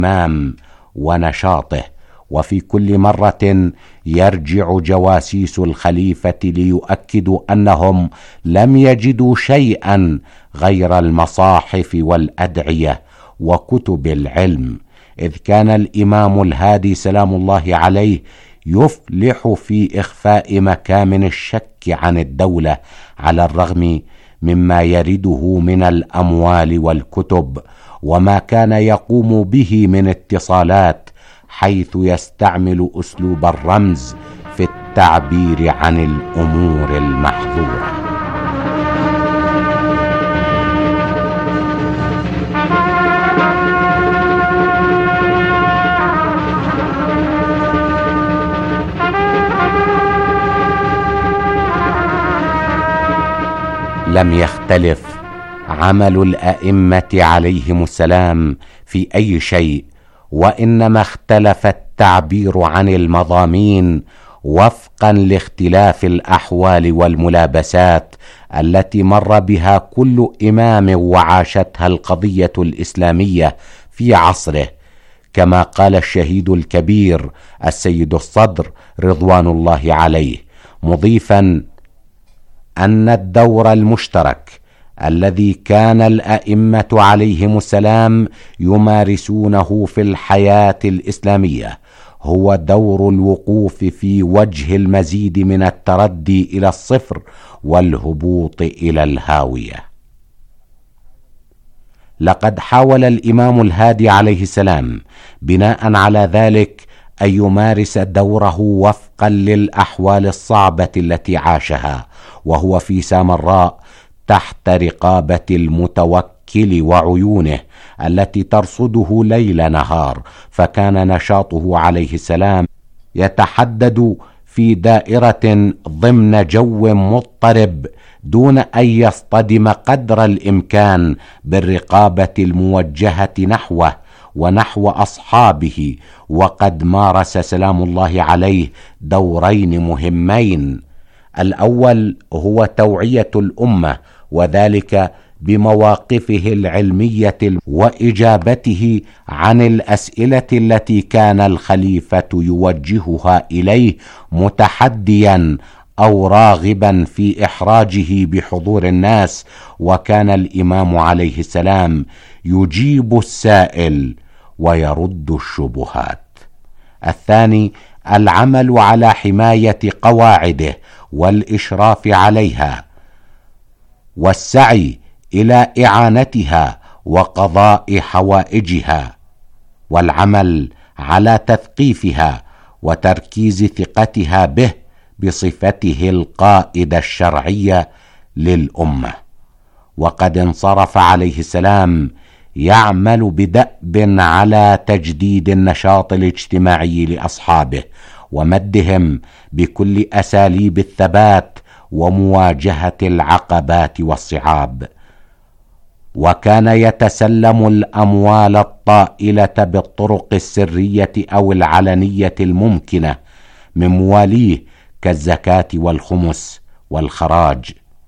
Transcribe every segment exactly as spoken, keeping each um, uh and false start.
الإمام ونشاطه، وفي كل مرة يرجع جواسيس الخليفة ليؤكدوا أنهم لم يجدوا شيئا غير المصاحف والأدعية وكتب العلم، إذ كان الإمام الهادي سلام الله عليه يفلح في إخفاء مكامن الشك عن الدولة على الرغم مما يرده من الأموال والكتب وما كان يقوم به من اتصالات، حيث يستعمل أسلوب الرمز في التعبير عن الأمور المحظورة. لم يختلف عمل الأئمة عليهم السلام في أي شيء، وإنما اختلف التعبير عن المضامين وفقا لاختلاف الأحوال والملابسات التي مر بها كل إمام وعاشتها القضية الإسلامية في عصره، كما قال الشهيد الكبير السيد الصدر رضوان الله عليه، مضيفا أن الدور المشترك الذي كان الأئمة عليهم السلام يمارسونه في الحياة الإسلامية هو دور الوقوف في وجه المزيد من التردي إلى الصفر والهبوط إلى الهاوية. لقد حاول الإمام الهادي عليه السلام بناء على ذلك أن يمارس دوره وفقا للأحوال الصعبة التي عاشها وهو في سامراء تحت رقابة المتوكل وعيونه التي ترصده ليل نهار، فكان نشاطه عليه السلام يتحدد في دائرة ضمن جو مضطرب دون أن يصطدم قدر الإمكان بالرقابة الموجهة نحوه ونحو أصحابه، وقد مارس سلام الله عليه دورين مهمين. الأول هو توعية الأمة، وذلك بمواقفه العلمية وإجابته عن الأسئلة التي كان الخليفة يوجهها إليه متحديا أو راغبا في إحراجه بحضور الناس، وكان الإمام عليه السلام يجيب السائل ويرد الشبهات. الثاني العمل على حماية قواعده والإشراف عليها والسعي إلى إعانتها وقضاء حوائجها، والعمل على تثقيفها وتركيز ثقتها به بصفته القائد الشرعي للأمة. وقد انصرف عليه السلام يعمل بدأب على تجديد النشاط الاجتماعي لأصحابه ومدهم بكل أساليب الثبات ومواجهة العقبات والصعاب، وكان يتسلم الأموال الطائلة بالطرق السرية أو العلنية الممكنة من مواليه كالزكاة والخمس والخراج،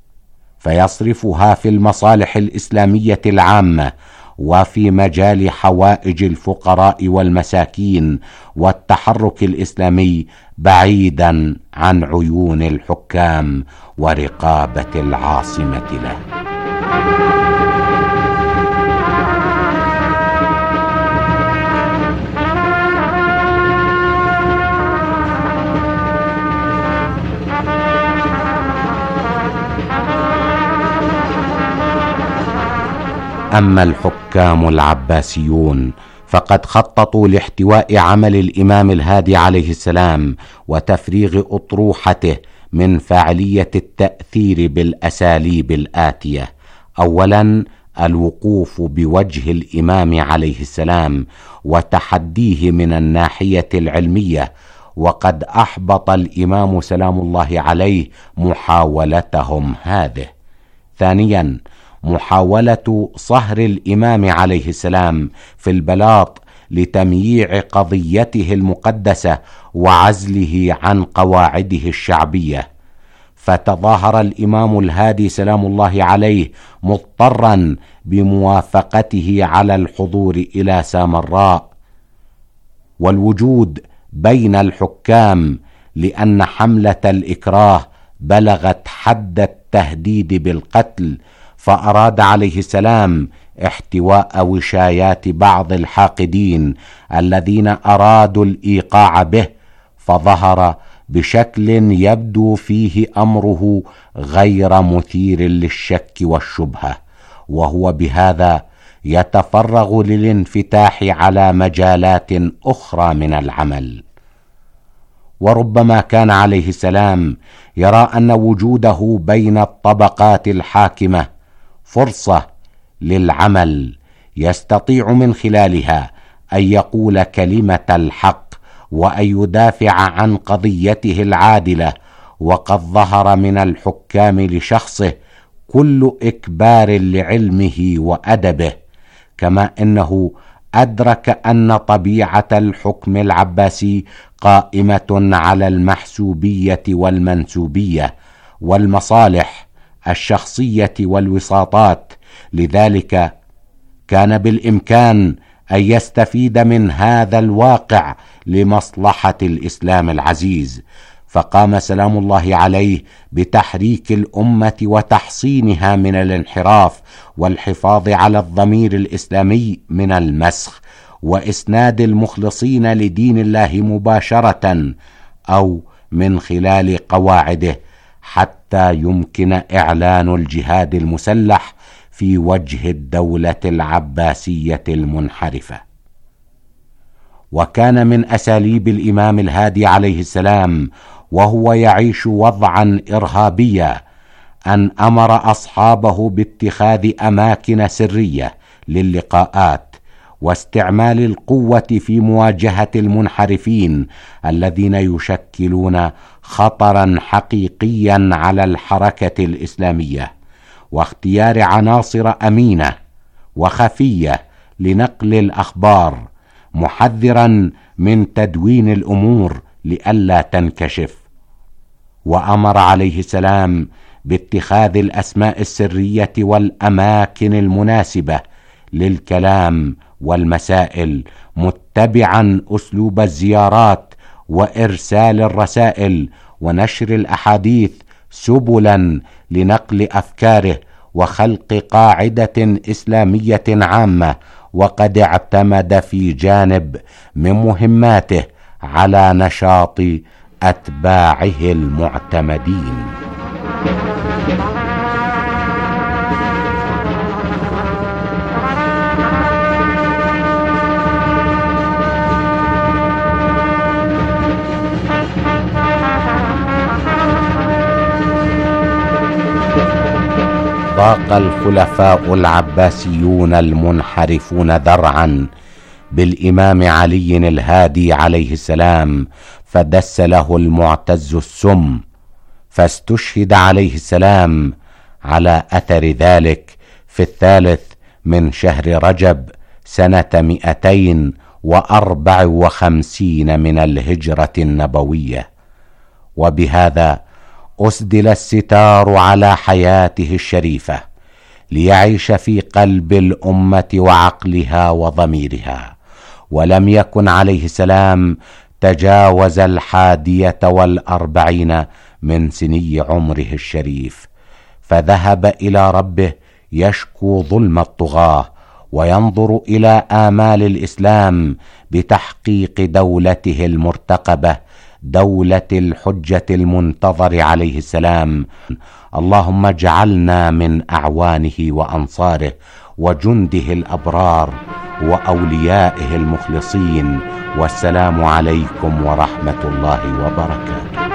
فيصرفها في المصالح الإسلامية العامة وفي مجال حوائج الفقراء والمساكين والتحرك الإسلامي بعيدا عن عيون الحكام ورقابة العاصمة له. أما الحكام العباسيون فقد خططوا لاحتواء عمل الإمام الهادي عليه السلام وتفريغ أطروحته من فاعلية التأثير بالأساليب الآتية: أولا الوقوف بوجه الإمام عليه السلام وتحديه من الناحية العلمية، وقد أحبط الإمام سلام الله عليه محاولتهم هذه. ثانيا محاولة صهر الإمام عليه السلام في البلاط لتمييع قضيته المقدسة وعزله عن قواعده الشعبية، فتظاهر الإمام الهادي سلام الله عليه مضطرا بموافقته على الحضور إلى سامراء والوجود بين الحكام، لأن حملة الإكراه بلغت حد التهديد بالقتل، فأراد عليه السلام احتواء وشايات بعض الحاقدين الذين أرادوا الإيقاع به، فظهر بشكل يبدو فيه أمره غير مثير للشك والشبهة، وهو بهذا يتفرغ للانفتاح على مجالات أخرى من العمل. وربما كان عليه السلام يرى أن وجوده بين الطبقات الحاكمة فرصة للعمل يستطيع من خلالها أن يقول كلمة الحق وأن يدافع عن قضيته العادلة، وقد ظهر من الحكام لشخصه كل إكبار لعلمه وأدبه، كما أنه أدرك أن طبيعة الحكم العباسي قائمة على المحسوبية والمنسوبية والمصالح الشخصية والوساطات، لذلك كان بالإمكان أن يستفيد من هذا الواقع لمصلحة الإسلام العزيز، فقام سلام الله عليه بتحريك الأمة وتحصينها من الانحراف، والحفاظ على الضمير الإسلامي من المسخ، وإسناد المخلصين لدين الله مباشرة أو من خلال قواعده، حتى يمكن إعلان الجهاد المسلح في وجه الدولة العباسية المنحرفة. وكان من أساليب الإمام الهادي عليه السلام وهو يعيش وضعا إرهابيا أن أمر أصحابه باتخاذ أماكن سرية للقاءات واستعمال القوة في مواجهة المنحرفين الذين يشكلون خطرا حقيقيا على الحركة الإسلامية، واختيار عناصر أمينة وخفية لنقل الأخبار، محذرا من تدوين الأمور لئلا تنكشف. وأمر عليه السلام باتخاذ الأسماء السرية والأماكن المناسبة للكلام والمسائل، متبعا أسلوب الزيارات وإرسال الرسائل ونشر الأحاديث سبلا لنقل أفكاره وخلق قاعدة إسلامية عامة، وقد اعتمد في جانب من مهماته على نشاط أتباعه المعتمدين. ضاق الخلفاء العباسيون المنحرفون ذرعا بالإمام علي الهادي عليه السلام، فدس له المعتز السم، فاستشهد عليه السلام على أثر ذلك في الثالث من شهر رجب سنة مئتين وأربع وخمسين من الهجرة النبوية. وبهذا أسدل الستار على حياته الشريفة ليعيش في قلب الأمة وعقلها وضميرها، ولم يكن عليه السلام تجاوز الحادية والأربعين من سني عمره الشريف، فذهب إلى ربه يشكو ظلم الطغاة وينظر إلى آمال الإسلام بتحقيق دولته المرتقبة، دولة الحجة المنتظر عليه السلام. اللهم اجعلنا من أعوانه وأنصاره وجنده الأبرار وأوليائه المخلصين، والسلام عليكم ورحمة الله وبركاته.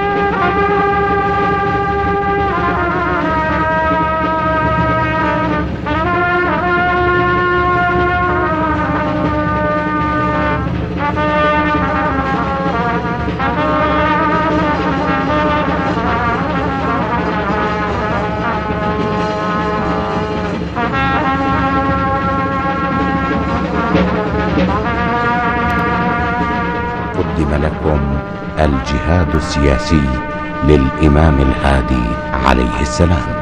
قدم لكم الجهاد السياسي للإمام الهادي عليه السلام.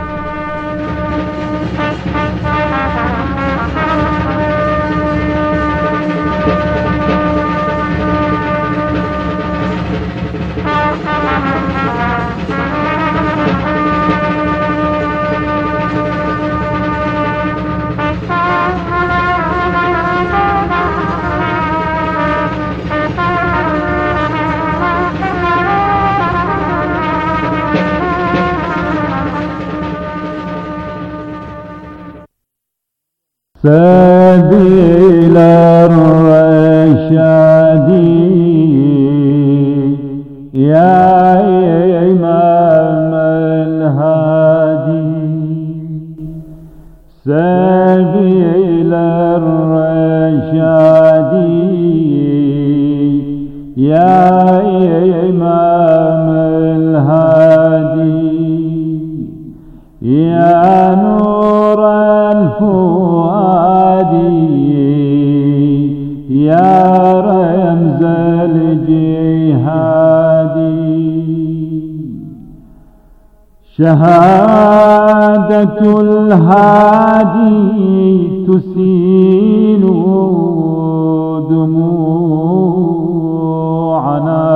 سبيل الرشاد يا إمام الهادي سبيل الرشاد يا إمام الهادي يا نور الفؤاد يا رمز الجهاد شهادة الهادي تسيل دموعنا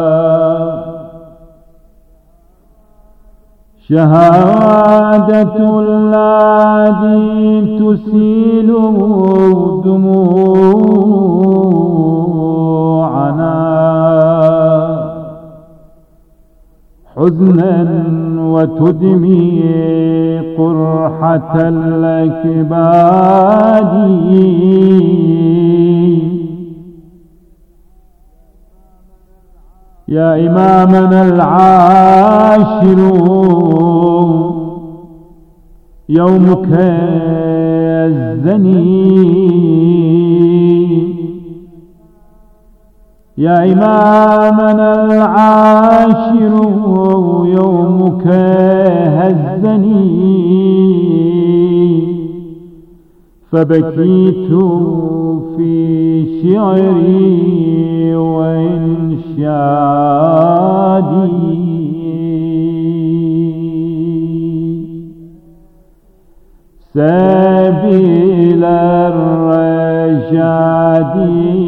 شهادة الهادي تسيل دموعنا حزنا وتدمي قرحة الأكباد يا إمامنا العاشر يومك الزني يا إمامنا العاشر يومك هزني فبكيت في شعري وإنشادي سبيل الرشاد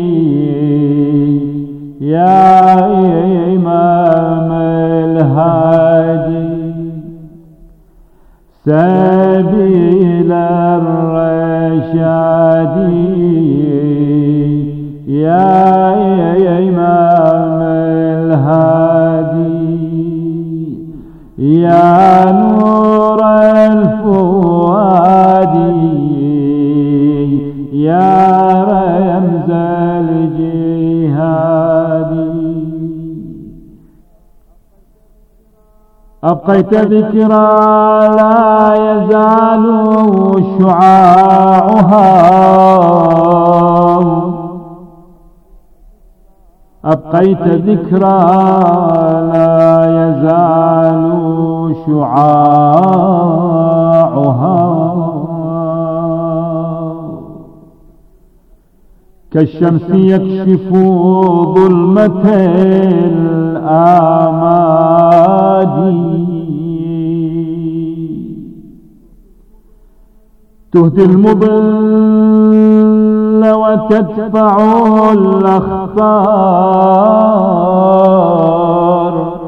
يا إمام الهادي سبيل الرشاد يا إمام الهادي يا نور الفؤاد يا رمز الجهاد أبقيت ذكرى لا يزال شعاعها أبقيت ذكرى لا يزال شعاعها كالشمس يكشف ظلمة الآماد تهدي المضل وتدفع الأخطار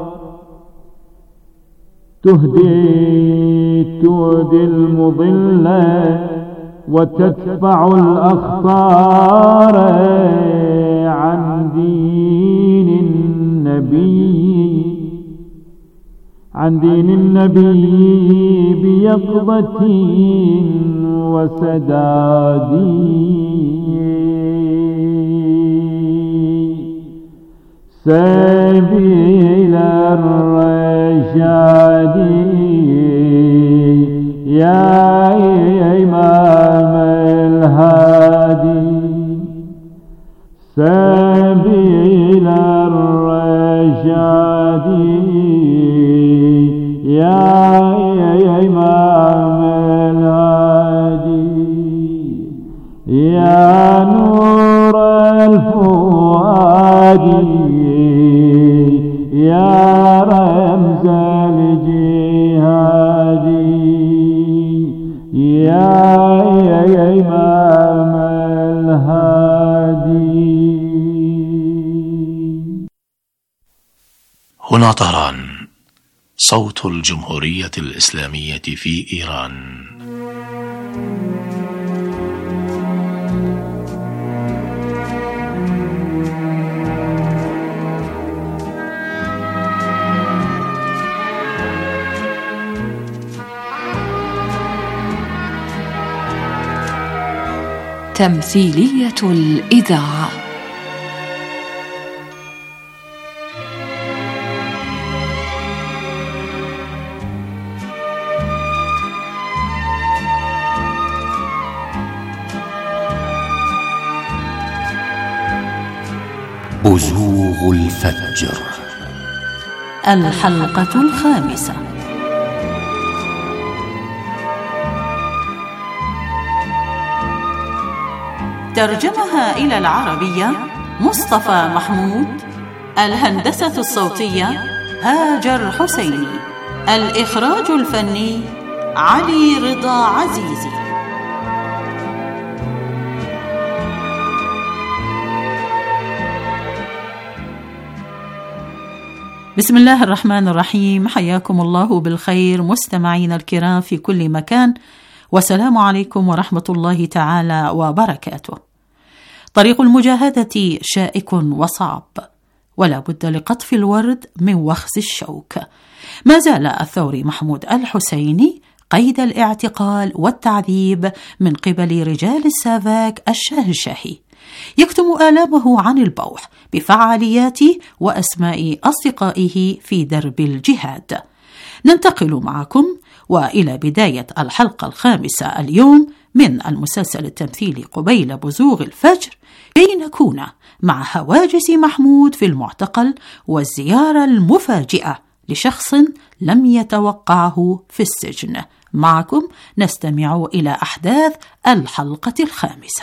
تهدي تهدي المضل وتدفع الأخطار عن دين النبي عن دين النبي بيقظة وسداد سبيل الرشاد يا إمام الهادي سبيل الرشاد يا إمام الهادي يا نور الفؤاد يا رمز الجهاد يا إمام الهادي. هنا طهران، صوت الجمهورية الإسلامية في إيران. تمثيلية الإذاعة. بزوغ الفجر، الحلقة الخامسة. ترجمها إلى العربية مصطفى محمود. الهندسة الصوتية هاجر حسيني. الإخراج الفني علي رضا عزيزي. بسم الله الرحمن الرحيم. حياكم الله بالخير مستمعين الكرام في كل مكان، والسلام عليكم ورحمة الله تعالى وبركاته. طريق المجاهدة شائك وصعب، ولا بد لقطف الورد من وخز الشوك. ما زال الثوري محمود الحسيني قيد الاعتقال والتعذيب من قبل رجال السافاك الشاهنشاهي، يكتم آلامه عن البوح بفعاليات وأسماء أصدقائه في درب الجهاد. ننتقل معكم وإلى بداية الحلقة الخامسة اليوم من المسلسل التمثيلي قبيل بزوغ الفجر، كي نكون مع هواجس محمود في المعتقل والزيارة المفاجئة لشخص لم يتوقعه في السجن. معكم نستمع إلى أحداث الحلقة الخامسة.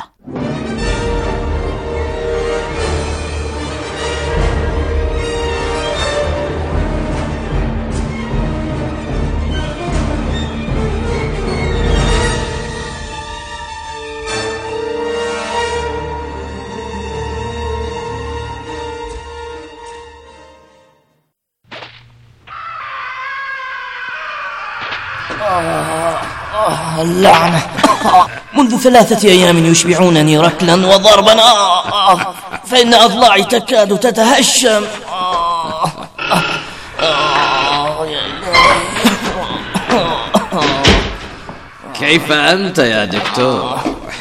آه آه اللعنة، آه منذ ثلاثة أيام يشبعونني ركلا وضربا، آه آه فإن أضلاعي تكاد تتهشم. آه آه آه يا إلهي. كيف أنت يا دكتور؟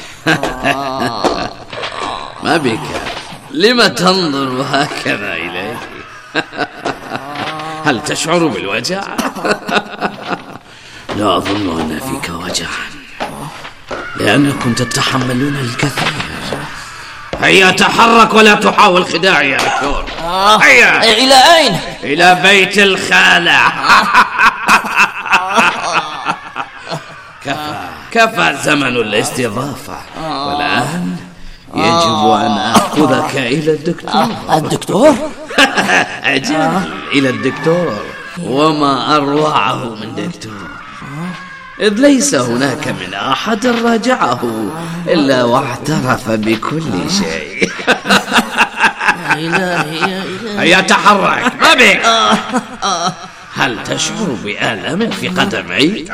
ما بك؟ لم تنظر هكذا إليه؟ هل تشعر بالوجع؟ لا أظن أن فيك وجعا، لأنكم تتحملون الكثير. هيا تحرك ولا تحاول خداعي يا دكتور. هيا. إلى أين؟ إلى بيت الخالة. كفى كفى زمن الاستضافة، والآن يجب أن أخذك إلى الدكتور. الدكتور؟ أجل، إلى الدكتور، وما أروعه من دكتور، إذ ليس هناك من أحد راجعه إلا واعترف بكل شيء. يا إلهي يا إلهي. هيا تحرك، ما بك؟ هل تشعر بآلام في قدميك؟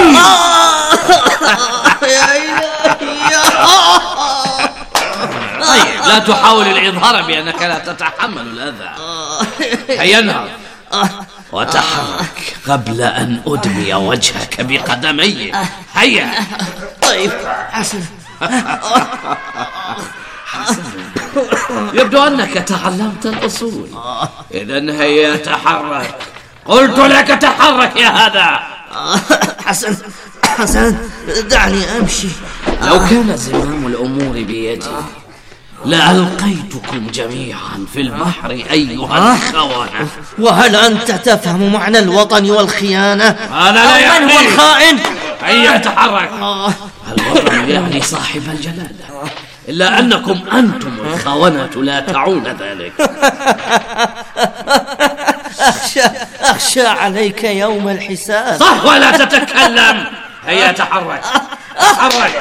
يا إلهي. طيب، لا تحاول الإظهار بأنك لا تتحمل الأذى. هيا انهض وتحرك قبل أن أدمي وجهك بقدمي. هيا. طيب حسن. حسن، يبدو أنك تعلمت الأصول. إذن هيا تحرك، قلت لك تحرك يا هذا. حسن حسن دعني أمشي. لو كان زمام الأمور بيدي لألقيتكم جميعا في البحر أيها الخونة. وهل أنت تفهم معنى الوطن والخيانة؟ أنا لا يعني. من هو الخائن؟ هيا تحرك. الوطن يعني صاحب الجلالة، إلا أنكم أنتم الخونة لا تعون ذلك. أخشى, أخشى عليك يوم الحساب. صح، ولا تتكلم. هيا تحرك تحرك.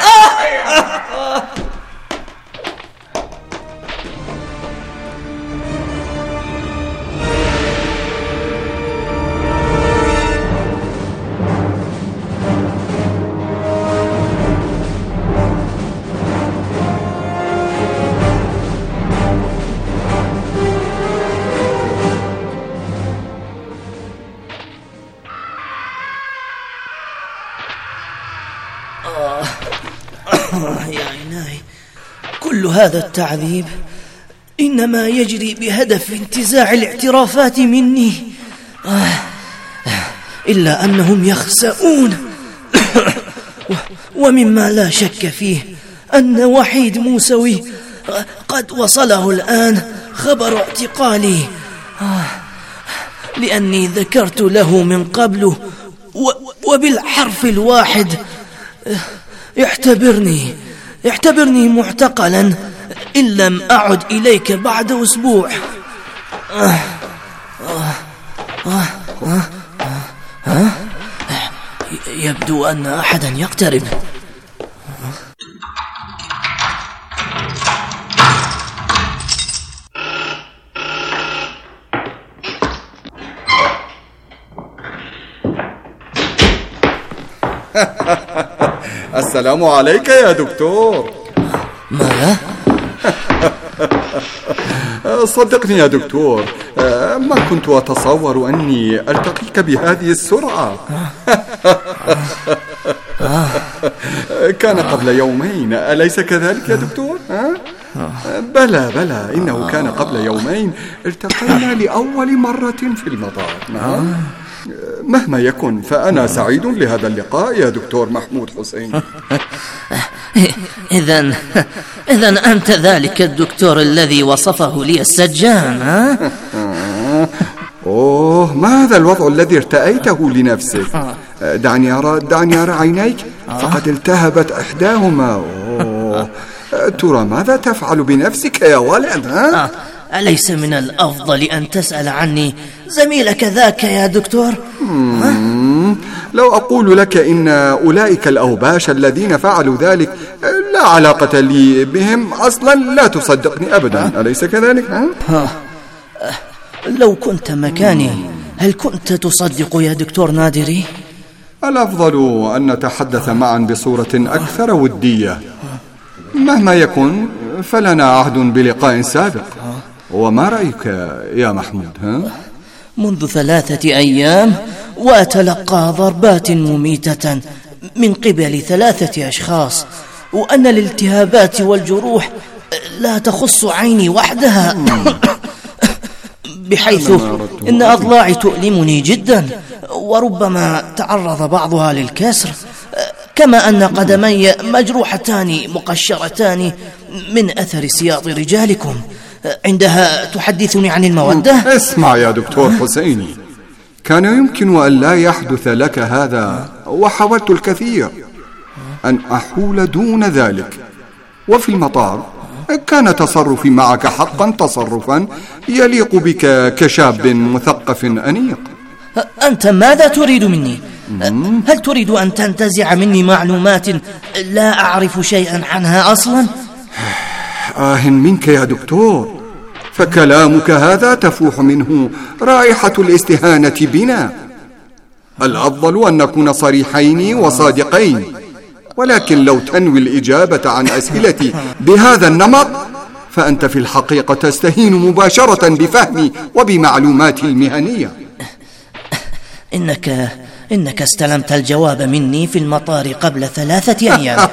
يا عيناي هذا التعذيب إنما يجري بهدف انتزاع الاعترافات مني، إلا أنهم يخسؤون. ومما لا شك فيه أن وحيد موسوي قد وصله الآن خبر اعتقالي، لأني ذكرت له من قبل وبالحرف الواحد اعتبرني اعتبرني معتقلا إن لم أعد إليك بعد أسبوع. آه آه آه آه آه يبدو أن أحدا يقترب. السلام عليك يا دكتور. ماذا؟ صدقني يا دكتور، ما كنت أتصور أني ألتقيك بهذه السرعة. كان قبل يومين، أليس كذلك يا دكتور؟ بلى بلى إنه كان قبل يومين التقينا لأول مرة في المطار. مهما يكن فأنا سعيد لهذا اللقاء يا دكتور محمود حسين. إذن إذن أنت ذلك الدكتور الذي وصفه لي السجان، ها؟ أوه، ما هذا الوضع الذي ارتأيته لنفسك؟ دعني أرى دعني أرى عينيك، فقد التهبت إحداهما. أوه، ترى ماذا تفعل بنفسك يا ولد؟ ها؟ أليس من الأفضل أن تسأل عني زميلك ذاك يا دكتور؟ لو أقول لك إن أولئك الأوباش الذين فعلوا ذلك لا علاقة لي بهم أصلا لا تصدقني أبدا، أليس كذلك؟ ها؟ لو كنت مكاني هل كنت تصدق يا دكتور نادري؟ الأفضل أن نتحدث معا بصورة أكثر ودية. مهما يكن فلنا عهد بلقاء سابق. وما رأيك يا محمود؟ ها؟ منذ ثلاثة أيام وأتلقى ضربات مميتة من قبل ثلاثة أشخاص، وأن الالتهابات والجروح لا تخص عيني وحدها، بحيث إن أضلاعي تؤلمني جدا، وربما تعرض بعضها للكسر، كما أن قدمي مجروحتان مقشرتان من أثر سياط رجالكم. عندها تحدثني عن المودة. اسمع يا دكتور حسيني، كان يمكن أن لا يحدث لك هذا، وحاولت الكثير أن أحول دون ذلك. وفي المطار كان تصرفي معك حقا تصرفا يليق بك كشاب مثقف أنيق. أنت ماذا تريد مني؟ هل تريد أن تنتزع مني معلومات لا أعرف شيئا عنها أصلا؟ آه منك يا دكتور، فكلامك هذا تفوح منه رائحة الاستهانة بنا. الأفضل أن نكون صريحين وصادقين، ولكن لو تنوي الإجابة عن أسئلتي بهذا النمط فأنت في الحقيقة تستهين مباشرة بفهمي وبمعلوماتي المهنية. إنك إنك استلمت الجواب مني في المطار قبل ثلاثة أيام.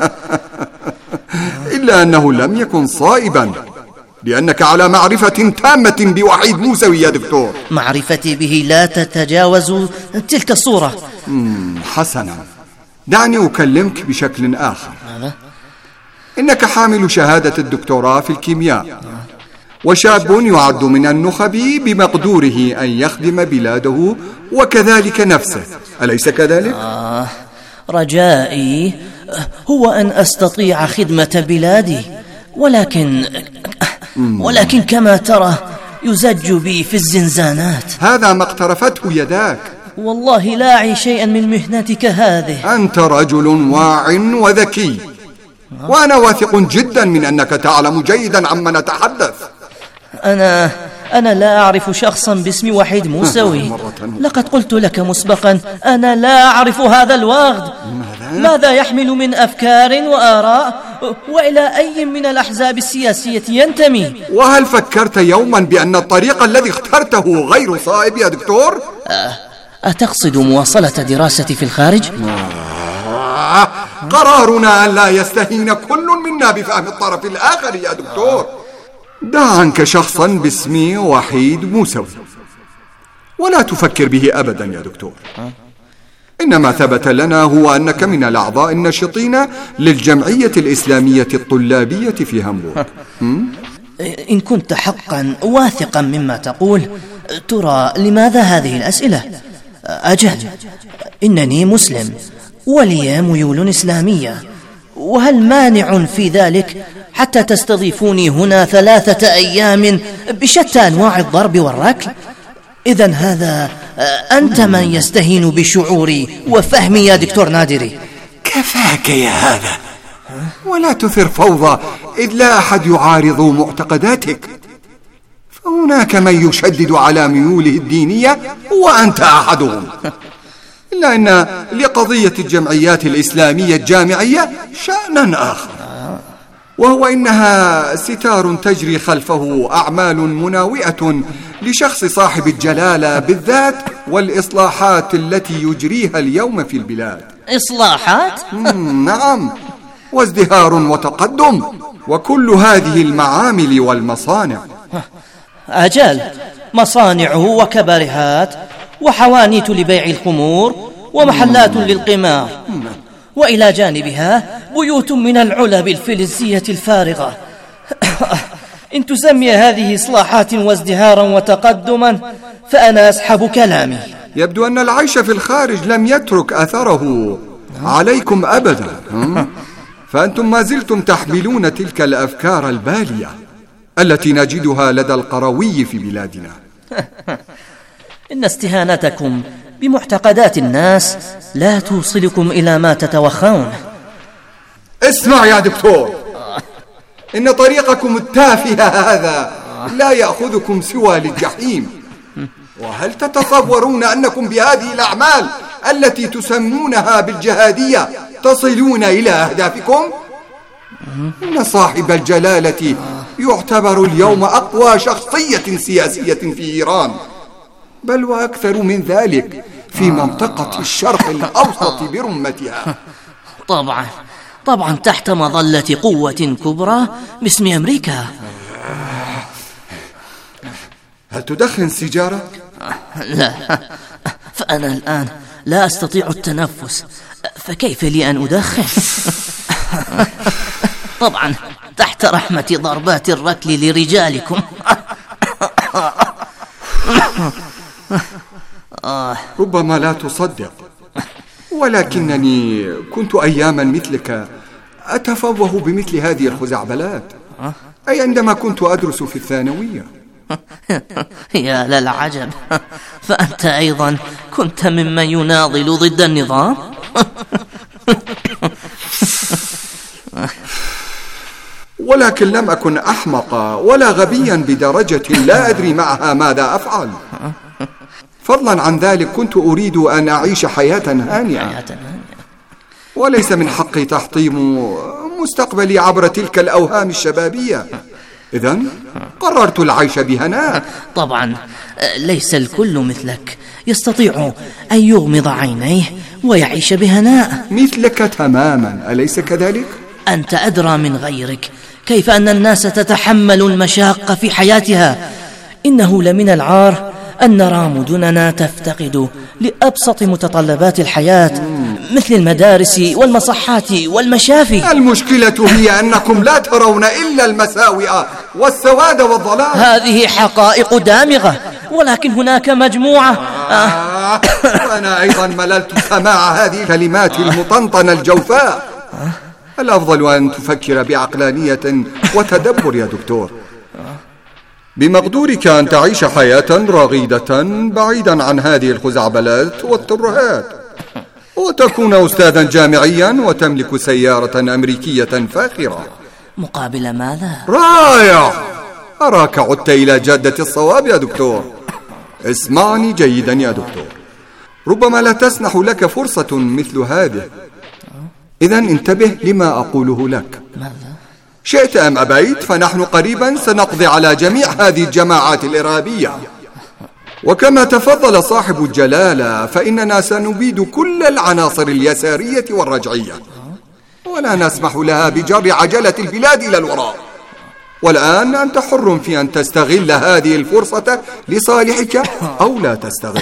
إلا أنه لم يكن صائبا، لأنك على معرفة تامة بوحيد موسوي يا دكتور. معرفتي به لا تتجاوز تلك الصورة. حسنا، دعني أكلمك بشكل آخر. ماذا؟ إنك حامل شهادة الدكتوراه في الكيمياء، وشاب يعد من النخب بمقدوره أن يخدم بلاده وكذلك نفسه، أليس كذلك؟ آه، رجائي هو أن أستطيع خدمة بلادي، ولكن ولكن كما ترى يزج بي في الزنزانات. هذا ما اقترفته يداك. والله لا أعي شيئا من مهنتك هذه. أنت رجل واع وذكي، وأنا واثق جدا من أنك تعلم جيدا عما نتحدث. أنا أنا لا أعرف شخصا باسم وحيد موسوي. لقد قلت لك مسبقا أنا لا أعرف هذا الوغد. ماذا يحمل من أفكار وآراء، وإلى أي من الأحزاب السياسية ينتمي؟ وهل فكرت يوما بأن الطريق الذي اخترته غير صائب يا دكتور؟ أتقصد مواصلة دراستي في الخارج؟ قرارنا أن لا يستهين كل منا بفهم الطرف الآخر يا دكتور. دع عنك شخصا باسمي وحيد موسوي ولا تفكر به أبدا يا دكتور. إنما ثبت لنا هو أنك من الأعضاء النشطين للجمعية الإسلامية الطلابية في هامبورغ. إن كنت حقا واثقا مما تقول، ترى لماذا هذه الأسئلة؟ أجل، إنني مسلم ولي ميول إسلامية، وهل مانع في ذلك حتى تستضيفوني هنا ثلاثة أيام بشتى أنواع الضرب والركل؟ إذن هذا أنت من يستهين بشعوري وفهمي يا دكتور نادري. كفاك يا هذا، ولا تثر فوضى إذ لا أحد يعارض معتقداتك، فهناك من يشدد على ميوله الدينية وأنت أحدهم. إلا أن لقضية الجمعيات الإسلامية الجامعية شأنا آخر، وهو إنها ستار تجري خلفه أعمال مناوئة لشخص صاحب الجلالة بالذات، والإصلاحات التي يجريها اليوم في البلاد. إصلاحات؟ نعم، وازدهار وتقدم وكل هذه المعامل والمصانع. أجل، مصانع وكباريهات وحوانيت لبيع الخمور ومحلات للقمار، وإلى جانبها بيوت من العلب الفلزية الفارغة. إن تسمي هذه إصلاحات وازدهارا وتقدما فأنا أسحب كلامي. يبدو أن العيش في الخارج لم يترك أثره عليكم أبدا، فأنتم ما زلتم تحملون تلك الأفكار البالية التي نجدها لدى القروي في بلادنا. إن استهانتكم بمعتقدات الناس لا توصلكم إلى ما تتوخون. اسمع يا دكتور، إن طريقكم التافه هذا لا يأخذكم سوى للجحيم. وهل تتصورون أنكم بهذه الأعمال التي تسمونها بالجهادية تصلون إلى أهدافكم؟ إن صاحب الجلالة يعتبر اليوم أقوى شخصية سياسية في إيران، بل وأكثر من ذلك في منطقة الشرق الأوسط برمتها. طبعا طبعا تحت مظلة قوة كبرى باسم أمريكا. هل تدخن سيجارة؟ لا، فأنا الآن لا أستطيع التنفس، فكيف لي أن أدخن؟ طبعا تحت رحمة ضربات الركل لرجالكم. ربما لا تصدق، ولكنني كنت أياما مثلك أتفوه بمثل هذه الخزعبلات، أي عندما كنت أدرس في الثانوية. يا للعجب، فأنت أيضا كنت ممن يناضل ضد النظام؟ ولكن لم أكن أحمقا ولا غبيا بدرجة لا أدري معها ماذا أفعل. فضلا عن ذلك كنت أريد أن أعيش حياة هانئة، وليس من حقي تحطيم مستقبلي عبر تلك الأوهام الشبابية. إذن قررت العيش بهناء. طبعا ليس الكل مثلك يستطيع أن يغمض عينيه ويعيش بهناء. مثلك تماما، أليس كذلك؟ أنت أدرى من غيرك كيف أن الناس تتحمل المشاق في حياتها. إنه لمن العار أن نرى مدننا تفتقد لأبسط متطلبات الحياة مثل المدارس والمصحات والمشافي. المشكلة هي أنكم لا ترون إلا المساوئ والسواد والظلام. هذه حقائق دامغة، ولكن هناك مجموعة آه. وأنا أيضا مللت سماع هذه الكلمات المطنطنة الجوفاء. الأفضل أن تفكر بعقلانية وتدبر يا دكتور. بمقدورك أن تعيش حياة رغيدة بعيدا عن هذه الخزعبلات والترهات، وتكون أستاذا جامعيا وتملك سيارة أمريكية فاخرة. مقابل ماذا؟ رائع، أراك عدت إلى جادة الصواب يا دكتور. اسمعني جيدا يا دكتور، ربما لا تسنح لك فرصة مثل هذه، إذن انتبه لما أقوله لك. ماذا؟ شئت أم أبيت فنحن قريبا سنقضي على جميع هذه الجماعات الإرهابية، وكما تفضل صاحب الجلالة فإننا سنبيد كل العناصر اليسارية والرجعية، ولا نسمح لها بجر عجلة البلاد إلى الوراء. والآن أنت حر في أن تستغل هذه الفرصة لصالحك أو لا تستغل.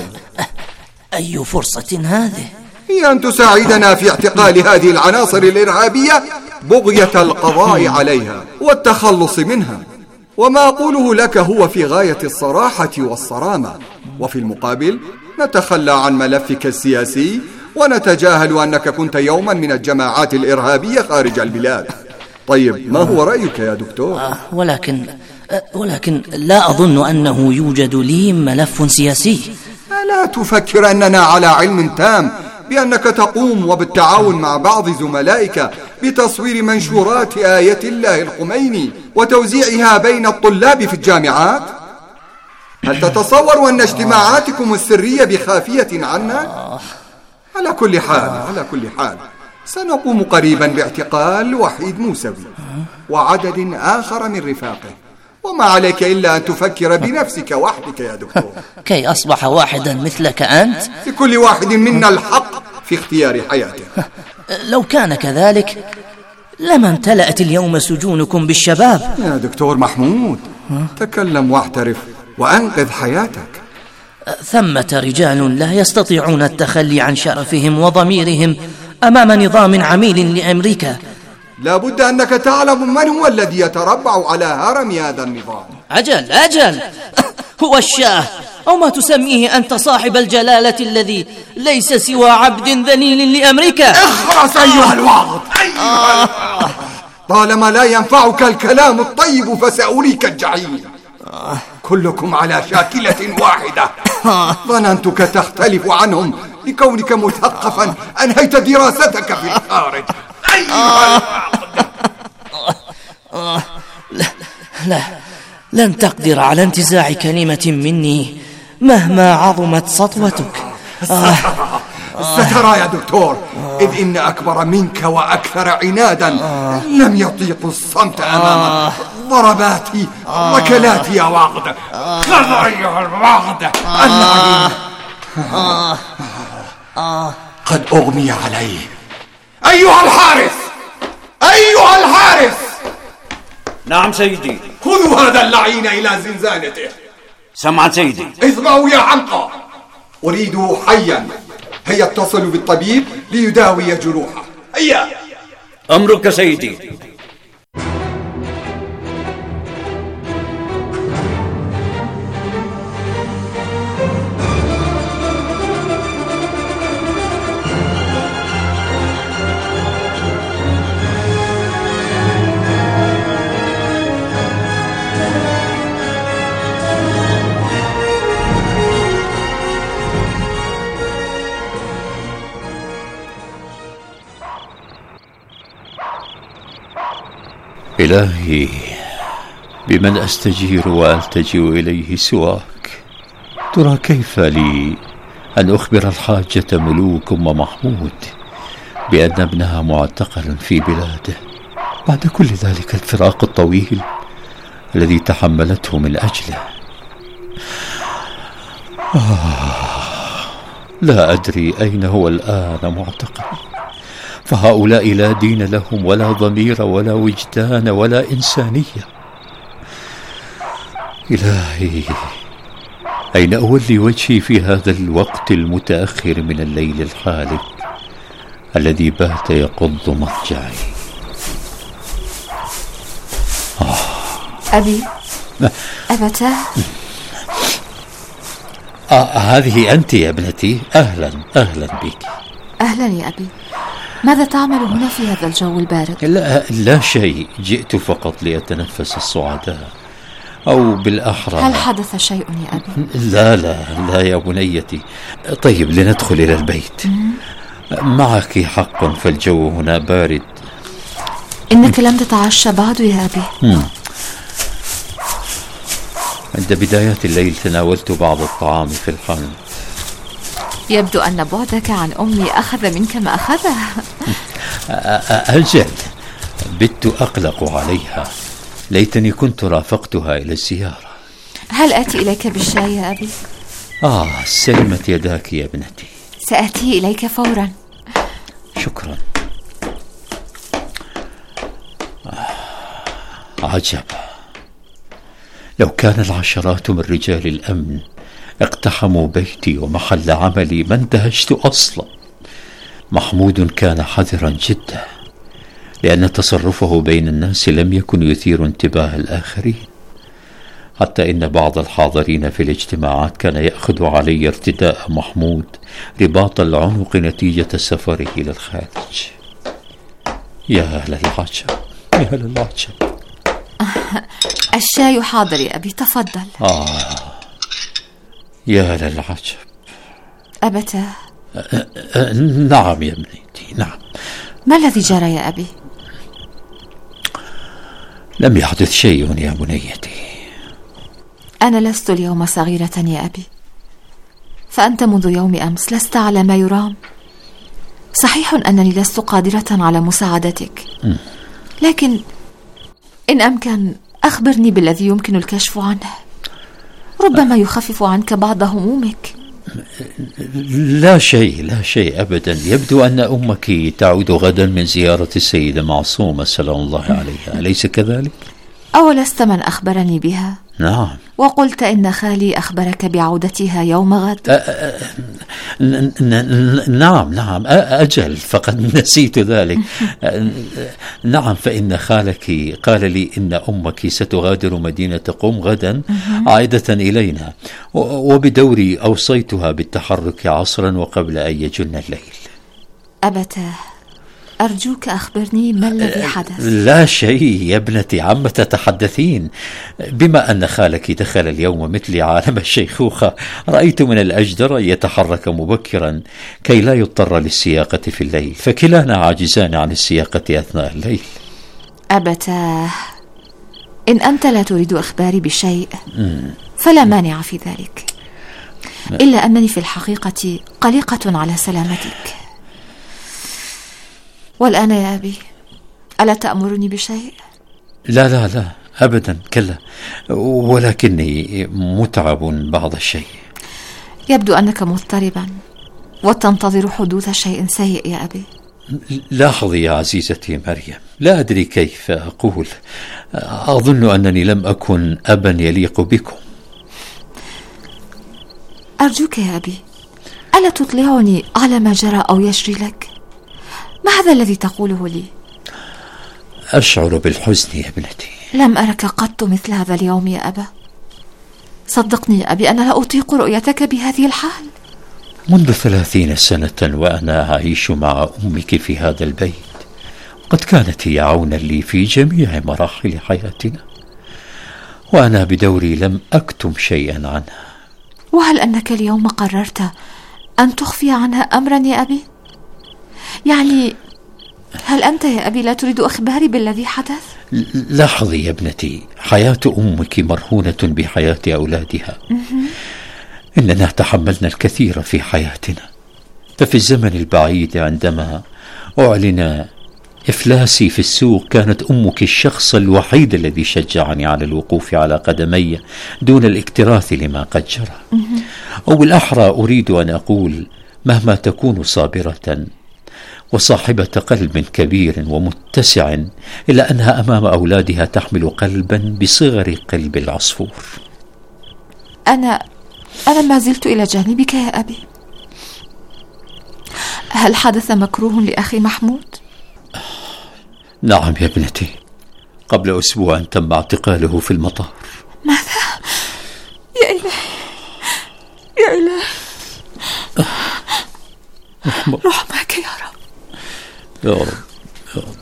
أي فرصة هذه؟ هي أن تساعدنا في اعتقال هذه العناصر الإرهابية بغية القضاء عليها والتخلص منها. وما أقوله لك هو في غاية الصراحة والصرامة، وفي المقابل نتخلى عن ملفك السياسي ونتجاهل أنك كنت يوما من الجماعات الإرهابية خارج البلاد. طيب، ما هو رأيك يا دكتور؟ آه ولكن آه ولكن لا أظن أنه يوجد لي ملف سياسي. ألا تفكر أننا على علم تام بأنك تقوم وبالتعاون مع بعض زملائك بتصوير منشورات آية الله الخميني وتوزيعها بين الطلاب في الجامعات؟ هل تتصور أن اجتماعاتكم السرية بخافية عنا؟ على كل حال على كل حال سنقوم قريبا باعتقال وحيد موسوي وعدد آخر من رفاقه، وما عليك إلا أن تفكر بنفسك وحدك يا دكتور. كي أصبح واحدا مثلك أنت؟ لكل واحد منا الحق في اختيار حياته. لو كان كذلك لما امتلأت اليوم سجونكم بالشباب. يا دكتور محمود، تكلم واعترف وأنقذ حياتك. ثمة رجال لا يستطيعون التخلي عن شرفهم وضميرهم أمام نظام عميل لأمريكا. لا بد أنك تعلم من هو الذي يتربع على هرم هذا النظام. أجل أجل هو الشاه، أو ما تسميه أنت صاحب الجلالة الذي ليس سوى عبد ذليل لأمريكا. اخرس أيها الواعظ. أيها طالما لا ينفعك الكلام الطيب فسأريك الجحيم. كلكم على شاكلة واحدة. ظننتك تختلف عنهم لكونك مثقفا أنهيت دراستك في الخارج. أيها لا, لا لن تقدر على انتزاع كلمة مني مهما عظمت سطوتك. آه. سترى يا دكتور، إذ إن أكبر منك وأكثر عنادا لم يطيق الصمت أمام ضرباتي وكلاتي يا واغد. خذ أيها الواغد اللعين. قد أغمي عليه. أيها الحارس، أيها الحارس. نعم سيدي. خذوا هذا اللعين إلى زنزانته. سمعا سيدي. اسمعوا يا عنقى، أريده حيا. هيا اتصلوا بالطبيب ليداوي جروحه. هيا. أمرك سيدي. إلهي، بمن أستجير وألتجئ إليه سواك؟ ترى كيف لي أن أخبر الحاجة ملوك أم محمود بأن ابنها معتقل في بلاده بعد كل ذلك الفراق الطويل الذي تحملته من أجله؟ آه لا أدري أين هو الآن معتقل، فهؤلاء لا دين لهم ولا ضمير ولا وجدان ولا إنسانية. إلهي، أين أولي وجهي في هذا الوقت المتأخر من الليل الحالك الذي بات يقض مضجعي؟ آه. أبي أبتاه. آه هذه أنت يا ابنتي. أهلا أهلا بك. أهلا يا أبي. ماذا تعمل هنا في هذا الجو البارد؟ لا, لا شيء، جئت فقط لأتنفس الصعداء، أو بالأحرى. هل حدث شيء يا أبي؟ لا لا لا يا بنيتي. طيب لندخل إلى البيت. معك حق، فالجو هنا بارد. إنك لم تتعشى بعد يا أبي؟ مم. عند بدايات الليل تناولت بعض الطعام في الحمل. يبدو أن بعدك عن أمي أخذ منك ما أخذه. أجل، بت أقلق عليها. ليتني كنت رافقتها إلى الزيارة. هل آتي إليك بالشاي يا أبي؟ آه سلمت يداك يا ابنتي. سآتي إليك فورا. شكرا. عجب، لو كان العشرات من رجال الأمن اقتحموا بيتي ومحل عملي ما اندهشت أصلا. محمود كان حذرا جدا، لأن تصرفه بين الناس لم يكن يثير انتباه الآخرين، حتى إن بعض الحاضرين في الاجتماعات كان يأخذ علي ارتداء محمود رباط العنق نتيجة سفره إلى الخارج. يا للعجب، يا للعجب. الشاي حاضر يا أبي، تفضل. آه يا للعجب. أبتاه؟ أه أه نعم يا ابنتي، نعم. ما الذي جرى يا أبي؟ لم يحدث شيء يا بنيتي. أنا لست اليوم صغيرة يا أبي، فأنت منذ يوم أمس لست على ما يرام. صحيح أنني لست قادرة على مساعدتك، لكن إن أمكن أخبرني بالذي يمكن الكشف عنه، ربما يخفف عنك بعض همومك. لا شيء، لا شيء أبدا. يبدو أن أمك تعود غدا من زيارة السيدة معصومة سلام الله عليها، أليس كذلك؟ أولست من أخبرني بها؟ نعم. وقلت إن خالي أخبرك بعودتها يوم غد. أ أ ن ن نعم نعم أجل، فقد نسيت ذلك. نعم، فإن خالك قال لي إن أمك ستغادر مدينة قم غدا عائدة إلينا، وبدوري أوصيتها بالتحرك عصرا وقبل أن يجن الليل. أبتاه، أرجوك أخبرني ما الذي حدث. لا شيء يا ابنتي، عما تتحدثين؟ بما أن خالك دخل اليوم مثل عالم الشيخوخة، رأيت من الأجدر أن يتحرك مبكرا كي لا يضطر للسياقة في الليل، فكلانا عاجزان عن السياقة أثناء الليل. أبتاه، إن أنت لا تريد إخباري بشيء فلا مانع في ذلك، إلا أنني في الحقيقة قلقة على سلامتك. والآن يا أبي، ألا تأمرني بشيء؟ لا لا لا أبدا، كلا، ولكني متعب بعض الشيء. يبدو أنك مضطربا وتنتظر حدوث شيء سيء يا أبي. لاحظي يا عزيزتي مريم، لا أدري كيف أقول، أظن أنني لم أكن أبا يليق بكم. أرجوك يا أبي، ألا تطلعني على ما جرى أو يجري لك؟ ما هذا الذي تقوله لي؟ أشعر بالحزن يا ابنتي. لم أرك قط مثل هذا اليوم يا أبا. صدقني يا أبي، أنا لا أطيق رؤيتك بهذه الحال. منذ ثلاثين سنة وأنا أعيش مع أمك في هذا البيت، قد كانت هي عونا لي في جميع مراحل حياتنا، وأنا بدوري لم أكتم شيئا عنها. وهل أنك اليوم قررت أن تخفي عنها أمرا يا أبي؟ يعني هل أنت يا أبي لا تريد أخباري بالذي حدث؟ لاحظي يا ابنتي، حياة أمك مرهونة بحياة أولادها. إننا تحملنا الكثير في حياتنا، ففي الزمن البعيد عندما أعلن إفلاسي في السوق كانت أمك الشخص الوحيد الذي شجعني على الوقوف على قدمي دون الاكتراث لما قد جرى. أو بالأحرى أريد أن أقول، مهما تكون صابرة وصاحبة قلب كبير ومتسع، إلا أنها أمام أولادها تحمل قلبا بصغر قلب العصفور. أنا أنا ما زلت إلى جانبك يا أبي. هل حدث مكروه لأخي محمود؟ نعم يا ابنتي، قبل أسبوع تم اعتقاله في المطار. ماذا؟ يا إلهي يا إلهي، رحمك يا رب. يا رب يا رب.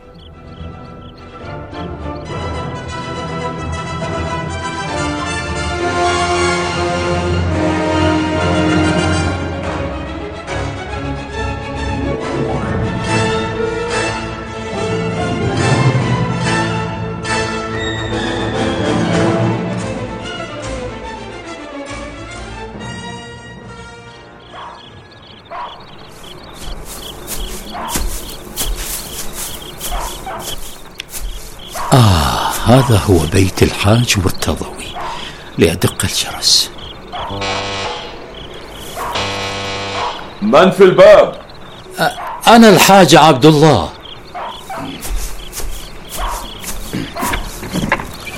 آه، هذا هو بيت الحاج مرتضوي. لأدق الجرس. من في الباب؟ أنا الحاج عبد الله.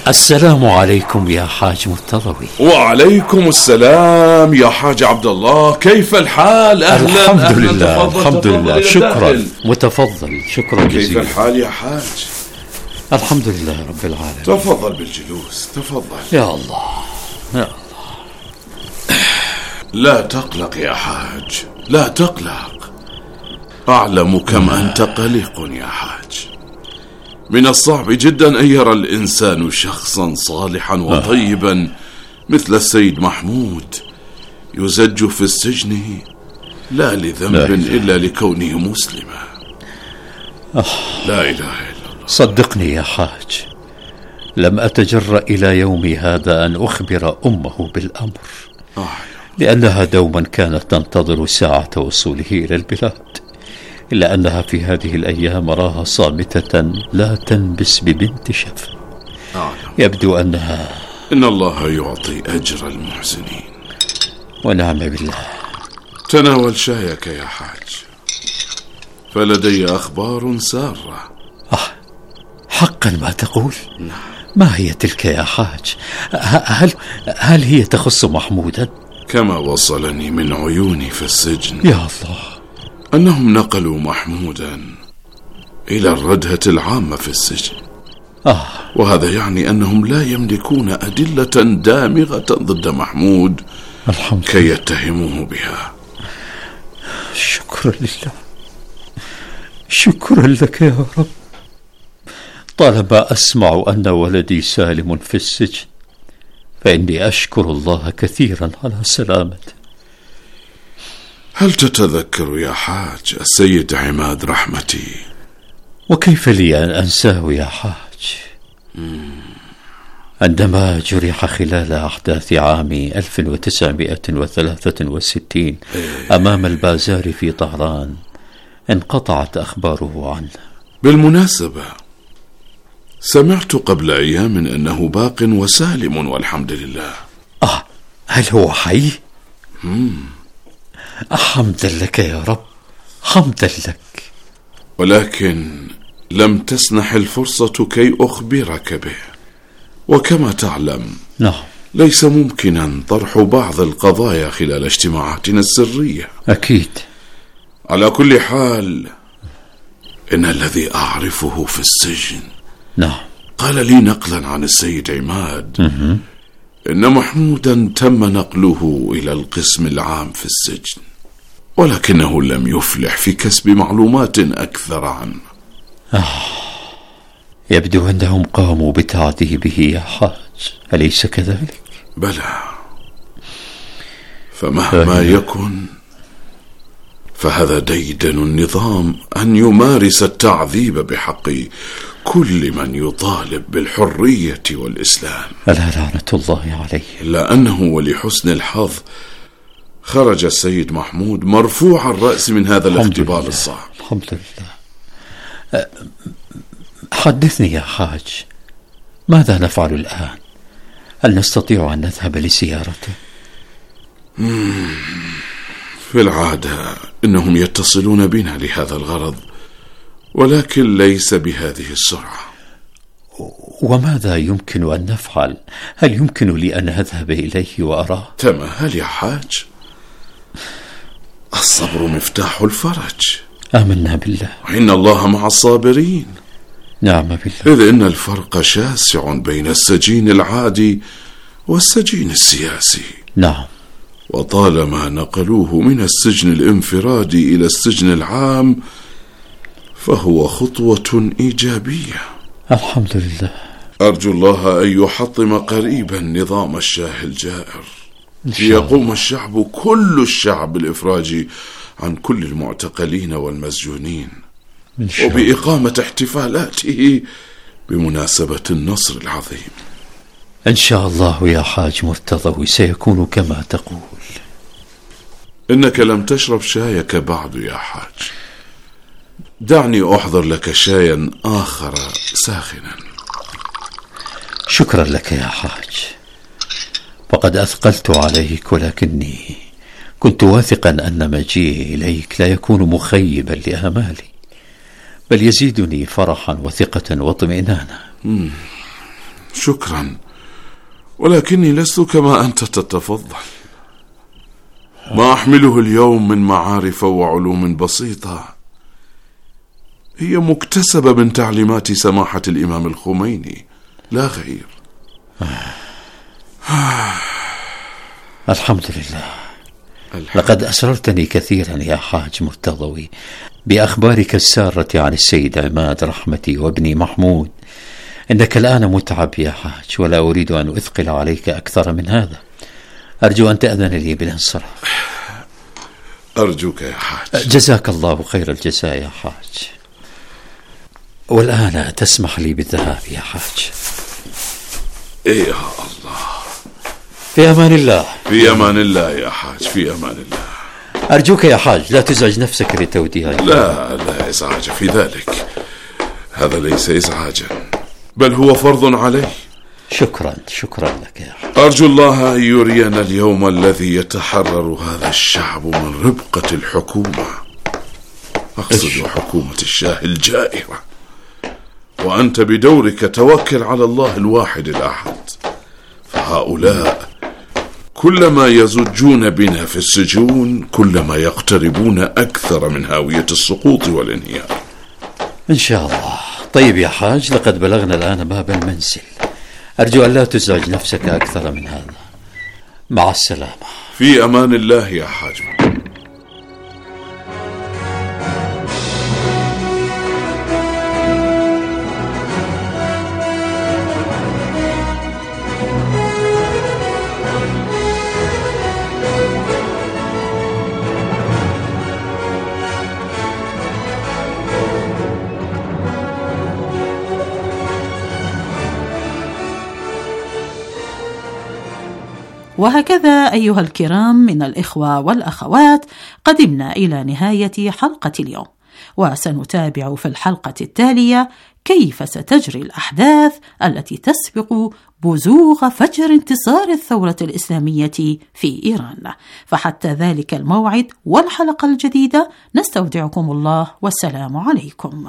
السلام عليكم يا حاج مرتضوي. وعليكم السلام يا حاج عبد الله، كيف الحال؟ أهلا. الحمد أهلا. لله تفضل الحمد تفضل لله، شكرا وتفضل. شكرا كيف جزيلا. الحال يا حاج؟ الحمد لله رب العالمين. تفضل بالجلوس، تفضل. يا الله يا الله. لا تقلق يا حاج، لا تقلق. أعلم كم أنت قلق يا حاج. من الصعب جدا أن يرى الإنسان شخصا صالحا وطيبا مثل السيد محمود يزج في السجن لا لذنب إلا لكونه مسلما. لا إله إلا الله. صدقني يا حاج، لم أتجرأ إلى يومي هذا أن أخبر أمه بالأمر، لأنها دوما كانت تنتظر ساعة وصوله إلى البلاد، إلا أنها في هذه الأيام راها صامتة لا تنبس ببنت شف. يبدو أنها إن الله يعطي أجر المحسنين. ونعم بالله. تناول شايك يا حاج، فلدي أخبار سارة. آه حقا ما تقول؟ ما هي تلك يا حاج؟ هل, هل هي تخص محمودا؟ كما وصلني من عيوني في السجن يا الله أنهم نقلوا محمودا إلى الردهة العامة في السجن. آه. وهذا يعني أنهم لا يملكون أدلة دامغة ضد محمود الحمد كي يتهموه بها. شكرا لله، شكرا لك يا رب. طالما أسمع أن ولدي سالم في السجن فإني أشكر الله كثيرا على سلامته. هل تتذكر يا حاج السيد عماد رحمتي؟ وكيف لي أن أنساه يا حاج؟ عندما جرح خلال أحداث عام ألف وتسعمائة وثلاثة وستين أمام البازار في طهران انقطعت أخباره عنه. بالمناسبة سمعت قبل أيام أنه باق وسالم والحمد لله. آه هل هو حي؟ مم. حمدا لك يا رب، حمدا لك. ولكن لم تسنح الفرصة كي أخبرك به، وكما تعلم نعم ليس ممكنا طرح بعض القضايا خلال اجتماعاتنا السرية. أكيد. على كل حال إن الذي أعرفه في السجن نعم قال لي نقلا عن السيد عماد م- إن محمودا تم نقله إلى القسم العام في السجن، ولكنه لم يفلح في كسب معلومات أكثر عنه. آه. يبدو أنهم قاموا بتعذيبه يا حاج، أليس كذلك؟ بلى، فمهما يكن فهذا ديدن النظام أن يمارس التعذيب بحق كل من يطالب بالحرية والإسلام. ألا لعنة الله عليه. إلا أنه ولحسن الحظ خرج السيد محمود مرفوع الرأس من هذا الاختبار الصعب. الحمد لله. أه حدثني يا حاج، ماذا نفعل الآن؟ هل نستطيع أن نذهب لزيارته؟ في العادة إنهم يتصلون بنا لهذا الغرض، ولكن ليس بهذه السرعة. وماذا يمكن أن نفعل؟ هل يمكن لي أن أذهب إليه وأراه؟ تمهل يا حاج، الصبر مفتاح الفرج. آمنا بالله. وإن الله مع الصابرين. نعم بالله. إذ إن الفرق شاسع بين السجين العادي والسجين السياسي. نعم. وطالما نقلوه من السجن الانفرادي إلى السجن العام فهو خطوة إيجابية. الحمد لله. أرجو الله أن يحطم قريبا نظام الشاه الجائر، ليقوم الشعب كل الشعب بالإفراج عن كل المعتقلين والمسجونين، وبإقامة احتفالاته بمناسبة النصر العظيم. إن شاء الله يا حاج مرتضوي سيكون كما تقول. إنك لم تشرب شايك بعد يا حاج، دعني أحضر لك شايا آخر ساخنا. شكرا لك يا حاج، فقد أثقلت عليك، ولكني كنت واثقا أن مجيئي إليك لا يكون مخيبا لآمالي، بل يزيدني فرحا وثقة واطمئنانا. شكرا، ولكني لست كما أنت تتفضل. ما أحمله اليوم من معارف وعلوم بسيطة هي مكتسبة من تعليمات سماحة الإمام الخميني لا غير. الحمد لله. لقد أسررتني كثيرا يا حاج مرتضوي بأخبارك السارة عن السيد عماد رحمتي وابني محمود. إنك الآن متعب يا حاج، ولا أريد أن أثقل عليك أكثر من هذا. أرجو أن تأذن لي بالانصراف. أرجوك يا حاج. جزاك الله خير الجزاء يا حاج. والآن تسمح لي بالذهاب يا حاج. إيه يا الله. في أمان الله. في أمان الله يا حاج، في أمان الله. أرجوك يا حاج لا تزعج نفسك لتوديعي. لا لا إزعاج في ذلك، هذا ليس إزعاجا بل هو فرض علي. شكرا شكرا لك يا حاج. أرجو الله أن يرينا اليوم الذي يتحرر هذا الشعب من ربقة الحكومة، أقصد حكومة الشاه الجائرة. وأنت بدورك توكل على الله الواحد الأحد، فهؤلاء كلما يزجون بنا في السجون كلما يقتربون أكثر من هاوية السقوط والانهيار. إن شاء الله. طيب يا حاج، لقد بلغنا الآن باب المنزل. أرجو أن لا تزعج نفسك أكثر من هذا. مع السلامة. في أمان الله يا حاج. وهكذا أيها الكرام من الإخوة والأخوات قدمنا إلى نهاية حلقة اليوم، وسنتابع في الحلقة التالية كيف ستجري الأحداث التي تسبق بزوغ فجر انتصار الثورة الإسلامية في إيران. فحتى ذلك الموعد والحلقة الجديدة نستودعكم الله، والسلام عليكم.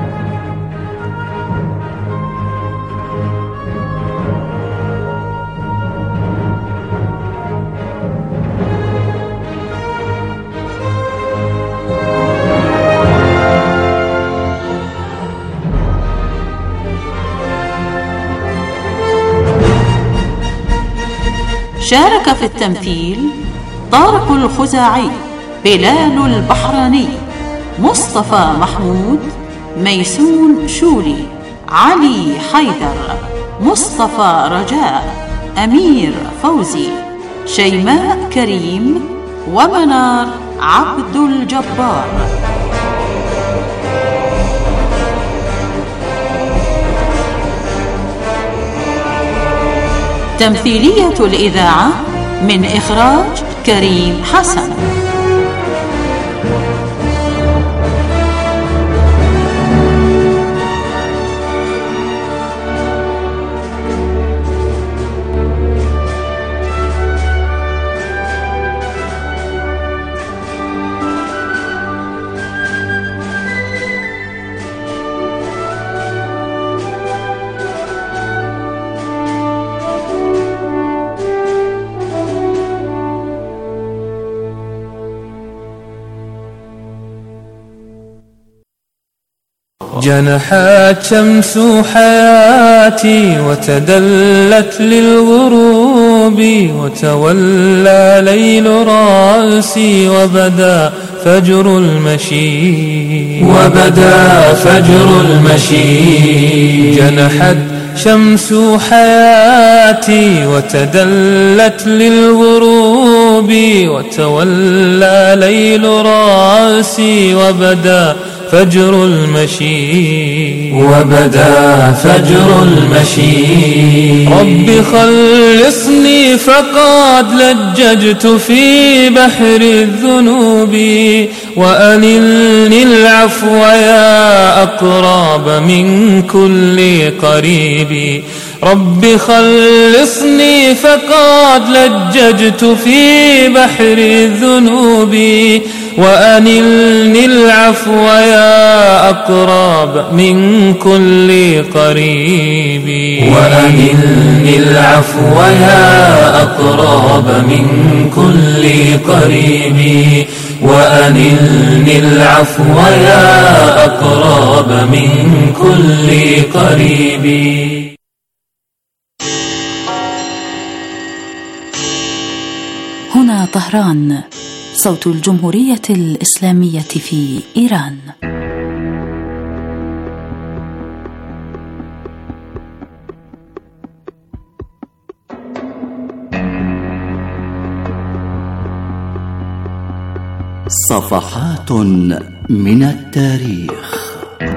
شارك في التمثيل طارق الخزاعي، بلال البحراني، مصطفى محمود، ميسون شولي، علي حيدر، مصطفى رجاء، أمير فوزي، شيماء كريم، ومنار عبد الجبار. تمثيلية الإذاعة من إخراج كريم حسن. جنحت شمس حياتي وتدلت للغروب، وتولى ليل راسي وبدا فجر المشي وبدا فجر المشي. جنحت شمس حياتي وتدلت للغروب، وتولى ليل راسي وبدا فجر المشي وبدا فجر المشي. رب خلصني فقد لججت في بحر الذنوب، وأنلني العفو يا أقرب من كل قريب. رب خلصني فقد لججت في بحر الذنوب، وأنلني العفو يا أقرب من كل قريب. وأنلني العفو يا أقرب من كل قريب. وأنلني العفو يا أقرب من كل قريب. هنا طهران، صوت الجمهورية الإسلامية في إيران. صفحات من التاريخ.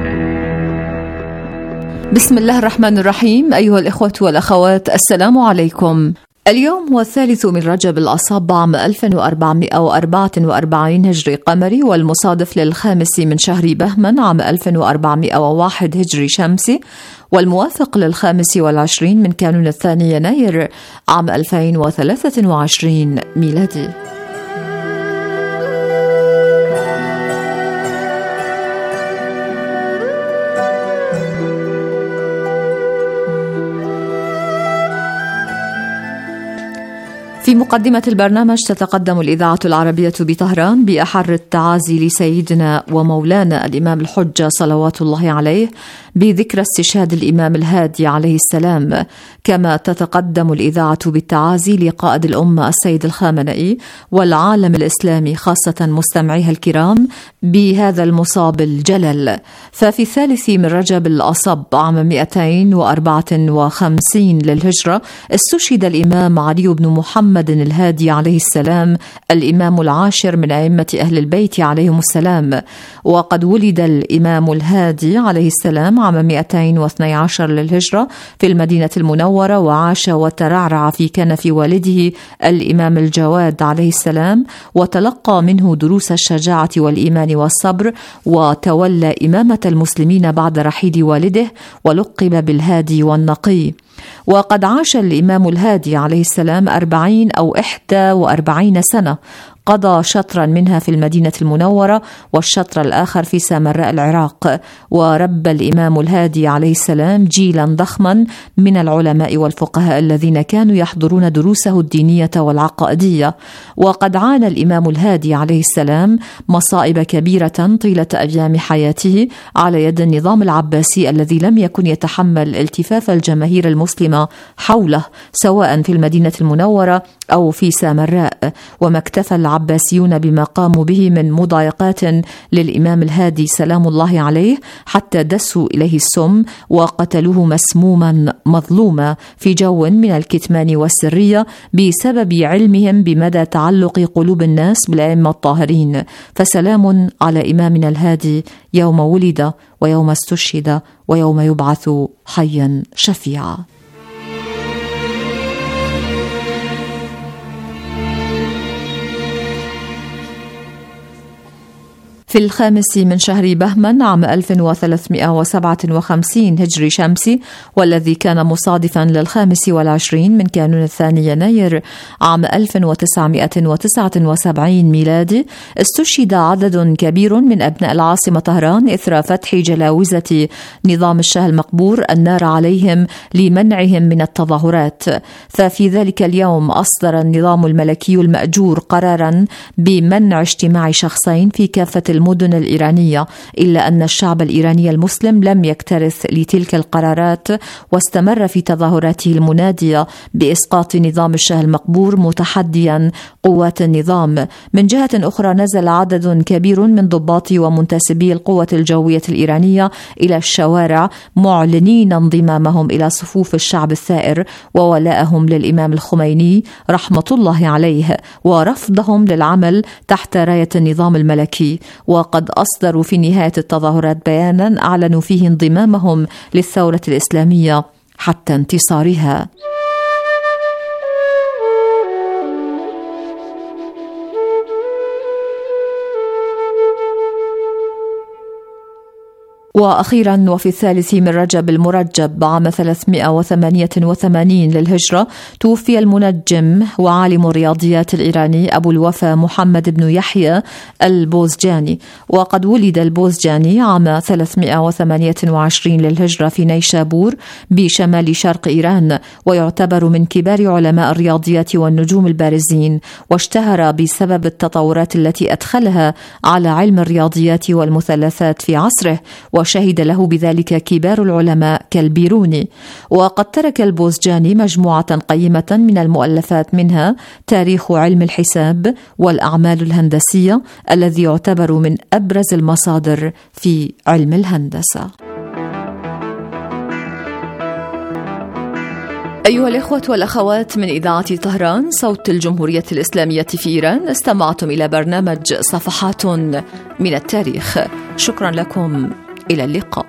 بسم الله الرحمن الرحيم. أيها الإخوة والأخوات، السلام عليكم. اليوم هو الثالث من رجب الأصاب عام ألف وأربعمائة وأربعة وأربعين هجري قمري، والمصادف للخامس من شهر بهمن عام ألف وأربعمائة وواحد هجري شمسي، والموافق للخامس والعشرين من كانون الثاني يناير عام ألفين وثلاثة وعشرين ميلادي. في مقدمة البرنامج تتقدم الإذاعة العربية بطهران بأحر التعازي لسيدنا ومولانا الإمام الحجة صلوات الله عليه بذكرى استشهاد الإمام الهادي عليه السلام، كما تتقدم الإذاعة بالتعازي لقائد الأمة السيد الخامنئي والعالم الإسلامي خاصة مستمعيها الكرام بهذا المصاب الجلل. ففي الثالث من رجب الأصب عام مئتين وأربعة وخمسين للهجرة استشهد الإمام علي بن محمد الهادي عليه السلام، الإمام العاشر من أئمة أهل البيت عليهم السلام. وقد ولد الإمام الهادي عليه السلام عام مئتين واثني عشر للهجرة في المدينة المنورة، وعاش وترعرع في كنف والده الإمام الجواد عليه السلام، وتلقى منه دروس الشجاعة والإيمان والصبر، وتولى إمامة المسلمين بعد رحيل والده، ولقب بالهادي والنقي. وقد عاش الإمام الهادي عليه السلام أربعين أو إحدى وأربعين سنة، قضى شطرا منها في المدينة المنورة والشطر الآخر في سامراء العراق. ورب الإمام الهادي عليه السلام جيلا ضخما من العلماء والفقهاء الذين كانوا يحضرون دروسه الدينية والعقائدية. وقد عانى الإمام الهادي عليه السلام مصائب كبيرة طيلة أيام حياته على يد النظام العباسي الذي لم يكن يتحمل التفاف الجماهير المسلمة حوله سواء في المدينة المنورة أو في سامراء. وما اكتفى العباسيون بما قاموا به من مضايقات للإمام الهادي سلام الله عليه حتى دسوا إليه السم وقتلوه مسموما مظلوما في جو من الكتمان والسرية بسبب علمهم بمدى تعلق قلوب الناس بالأئمة الطاهرين. فسلام على إمامنا الهادي يوم ولد ويوم استشهد ويوم يبعث حيا شفيعا. في الخامس من شهر بهمن عام ألف وثلاثمائة وسبعة وخمسين هجري شمسي، والذي كان مصادفا للخامس والعشرين من كانون الثاني يناير عام ألف وتسعمائة وتسعة وسبعين ميلادي، استشهد عدد كبير من أبناء العاصمة طهران إثر فتح جلاوزة نظام الشاه المقبور النار عليهم لمنعهم من التظاهرات. ففي ذلك اليوم أصدر النظام الملكي المأجور قرارا بمنع اجتماع شخصين في كافة المدن الإيرانية، إلا أن الشعب الإيراني المسلم لم يكترث لتلك القرارات، واستمر في تظاهراته المنادية بإسقاط نظام الشاه المقبور متحديا قوات النظام. من جهة أخرى نزل عدد كبير من ضباط ومنتسبي القوة الجوية الإيرانية إلى الشوارع معلنين انضمامهم إلى صفوف الشعب الثائر وولائهم للإمام الخميني رحمة الله عليه، ورفضهم للعمل تحت راية النظام الملكي. وقد أصدروا في نهاية التظاهرات بيانا أعلنوا فيه انضمامهم للثورة الإسلامية حتى انتصارها. وأخيرا وفي الثالث من رجب المرجب عام ثلاثمائة وثمانية وثمانين للهجرة توفي المنجم وعالم الرياضيات الإيراني أبو الوفا محمد بن يحيى البوزجاني. وقد ولد البوزجاني عام ثلاثمائة وثمانية وعشرين للهجرة في نيشابور بشمال شرق إيران، ويعتبر من كبار علماء الرياضيات والنجوم البارزين، واشتهر بسبب التطورات التي أدخلها على علم الرياضيات والمثلثات في عصره، وشهد له بذلك كبار العلماء كالبيروني. وقد ترك البوزجاني مجموعة قيمة من المؤلفات، منها تاريخ علم الحساب والأعمال الهندسية الذي يعتبر من أبرز المصادر في علم الهندسة. أيها الإخوة والأخوات من إذاعة طهران صوت الجمهورية الإسلامية في إيران، استمعتم إلى برنامج صفحات من التاريخ. شكرا لكم، إلى اللقاء.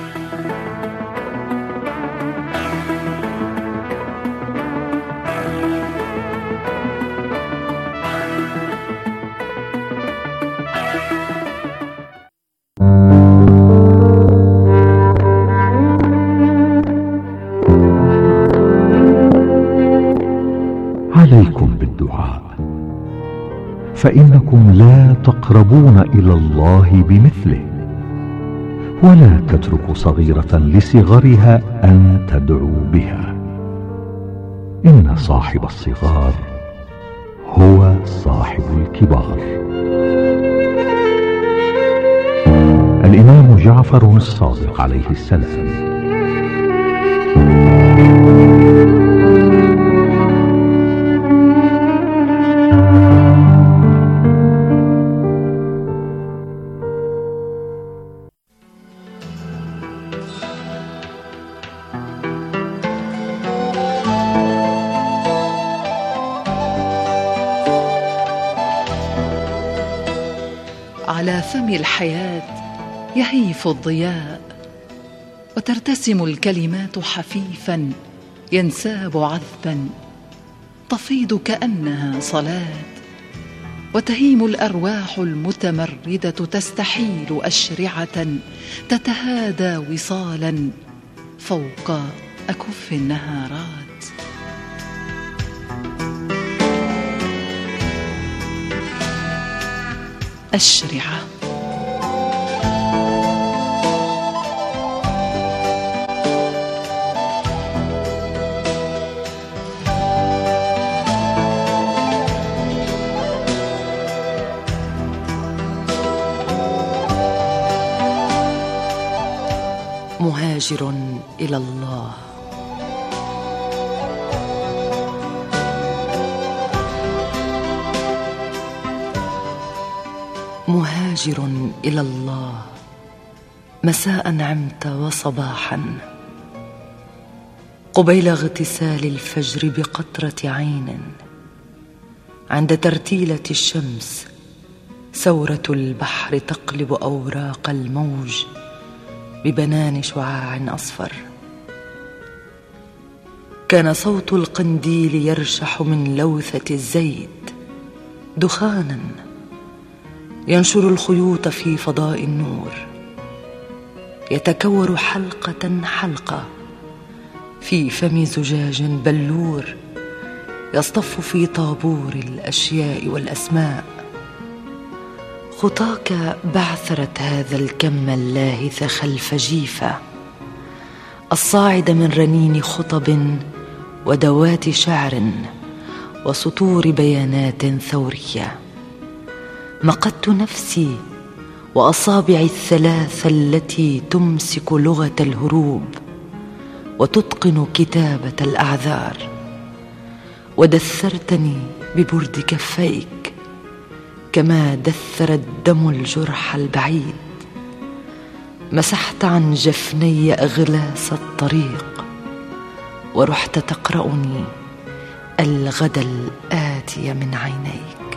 عليكم بالدعاء، فإنكم لا تقربون إلى الله بمثله، ولا تترك صغيرة لصغرها أن تدعو بها. إن صاحب الصغار هو صاحب الكبار. الإمام جعفر الصادق عليه السلام. على فم الحياة يهيف الضياء، وترتسم الكلمات حفيفا ينساب عذبا، تفيض كأنها صلاة، وتهيم الأرواح المتمردة تستحيل أشرعة تتهادى وصالا فوق أكف النهارات. أشرعة مهاجر إلى الله. مهاجر إلى الله، مساء عمت وصباحا، قبيل اغتسال الفجر بقطرة عين، عند ترتيلة الشمس ثورة البحر تقلب أوراق الموج ببنان شعاع أصفر. كان صوت القنديل يرشح من لوثة الزيت دخانا ينشر الخيوط في فضاء النور، يتكور حلقة حلقة في فم زجاج بلور يصطف في طابور الأشياء والأسماء. خطاك بعثرت هذا الكم اللاهث خلف جيفة، الصاعد من رنين خطب ودوات شعر وسطور بيانات ثورية. مقدت نفسي وأصابعي الثلاث التي تمسك لغة الهروب وتتقن كتابة الأعذار، ودثرتني ببرد كفيك كما دثر الدم الجرح البعيد. مسحت عن جفني أغلاس الطريق ورحت تقرأني الغد الآتي من عينيك.